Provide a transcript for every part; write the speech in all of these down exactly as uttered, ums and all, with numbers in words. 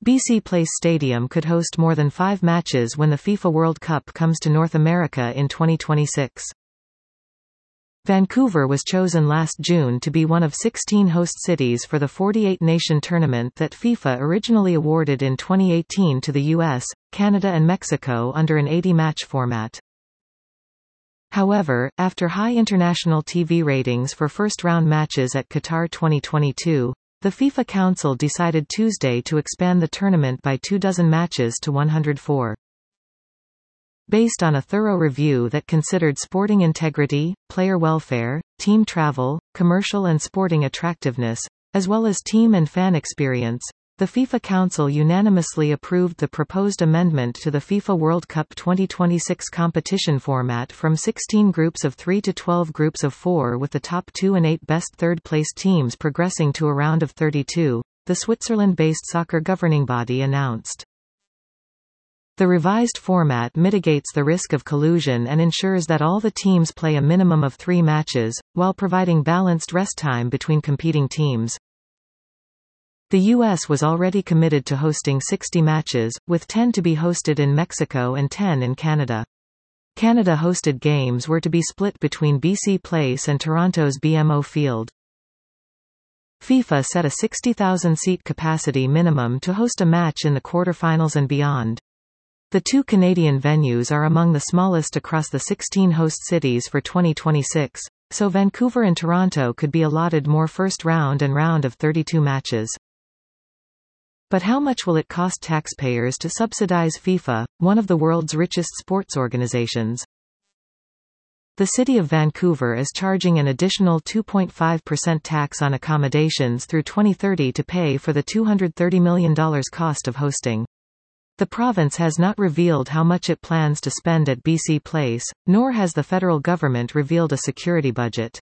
B C Place Stadium could host more than five matches when the FIFA World Cup comes to North America in twenty twenty-six. Vancouver was chosen last June to be one of sixteen host cities for the forty-eight nation tournament that FIFA originally awarded in twenty eighteen to the U S, Canada and Mexico under an eighty match format. However, after high international T V ratings for first-round matches at Qatar twenty twenty-two, the FIFA Council decided Tuesday to expand the tournament by two dozen matches to one hundred four. Based on a thorough review that considered sporting integrity, player welfare, team travel, commercial and sporting attractiveness, as well as team and fan experience, the FIFA Council unanimously approved the proposed amendment to the FIFA World Cup twenty twenty-six competition format from sixteen groups of three to twelve groups of four, with the top two and eight best third-placed teams progressing to a round of thirty-two, the Switzerland-based soccer governing body announced. The revised format mitigates the risk of collusion and ensures that all the teams play a minimum of three matches, while providing balanced rest time between competing teams. The U S was already committed to hosting sixty matches, with ten to be hosted in Mexico and ten in Canada. Canada-hosted games were to be split between B C Place and Toronto's B M O Field. FIFA set a sixty thousand seat capacity minimum to host a match in the quarterfinals and beyond. The two Canadian venues are among the smallest across the sixteen host cities for twenty twenty-six, so Vancouver and Toronto could be allotted more first round and round of thirty-two matches. But how much will it cost taxpayers to subsidize FIFA, one of the world's richest sports organizations? The City of Vancouver is charging an additional two point five percent tax on accommodations through twenty thirty to pay for the two hundred thirty million dollars cost of hosting. The province has not revealed how much it plans to spend at B C Place, nor has the federal government revealed a security budget.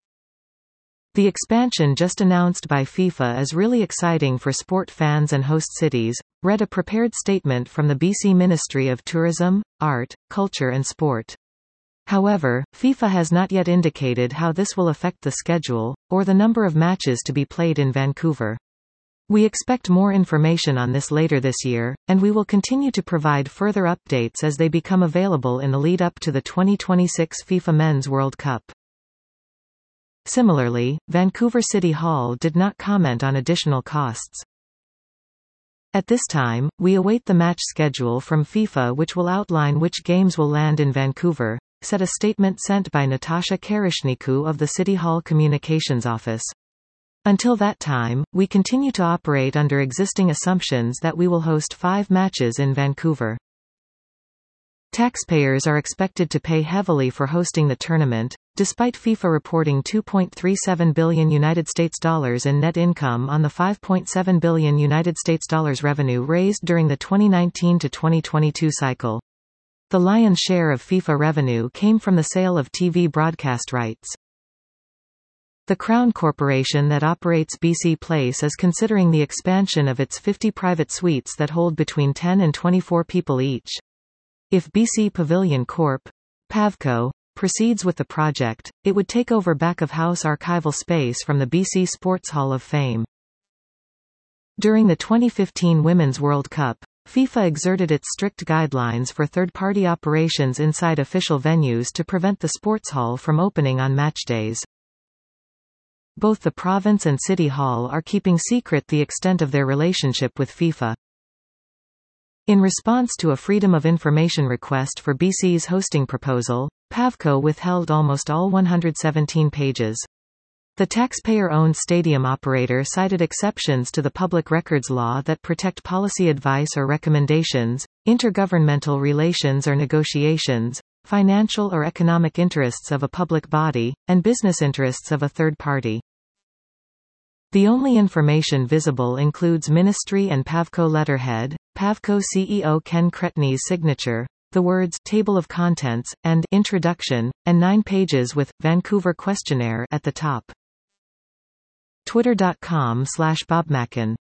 The expansion just announced by FIFA is really exciting for sport fans and host cities, read a prepared statement from the B C Ministry of Tourism, Art, Culture and Sport. However, FIFA has not yet indicated how this will affect the schedule, or the number of matches to be played in Vancouver. We expect more information on this later this year, and we will continue to provide further updates as they become available in the lead-up to the twenty twenty-six FIFA Men's World Cup. Similarly, Vancouver City Hall did not comment on additional costs. At this time, we await the match schedule from FIFA, which will outline which games will land in Vancouver, said a statement sent by Natasha Karashniku of the City Hall Communications Office. Until that time, we continue to operate under existing assumptions that we will host five matches in Vancouver. Taxpayers are expected to pay heavily for hosting the tournament, despite FIFA reporting two point three seven billion United States dollars in net income on the five point seven billion United States dollars revenue raised during the twenty nineteen to twenty twenty-two cycle. The lion's share of FIFA revenue came from the sale of T V broadcast rights. The Crown Corporation that operates B C Place is considering the expansion of its fifty private suites that hold between ten and twenty-four people each. If B C Pavilion Corp, Pavco, proceeds with the project, it would take over back-of-house archival space from the B C Sports Hall of Fame. During the twenty fifteen Women's World Cup, FIFA exerted its strict guidelines for third-party operations inside official venues to prevent the sports hall from opening on match days. Both the province and City Hall are keeping secret the extent of their relationship with FIFA. In response to a Freedom of Information request for B C's hosting proposal, Pavco withheld almost all one hundred seventeen pages. The taxpayer-owned stadium operator cited exceptions to the public records law that protect policy advice or recommendations, intergovernmental relations or negotiations, financial or economic interests of a public body, and business interests of a third party. The only information visible includes Ministry and Pavco letterhead, Pavco C E O Ken Cretney's signature, the words Table of Contents, and Introduction, and nine pages with Vancouver Questionnaire at the top. Twitter dot com slash Bob Mackin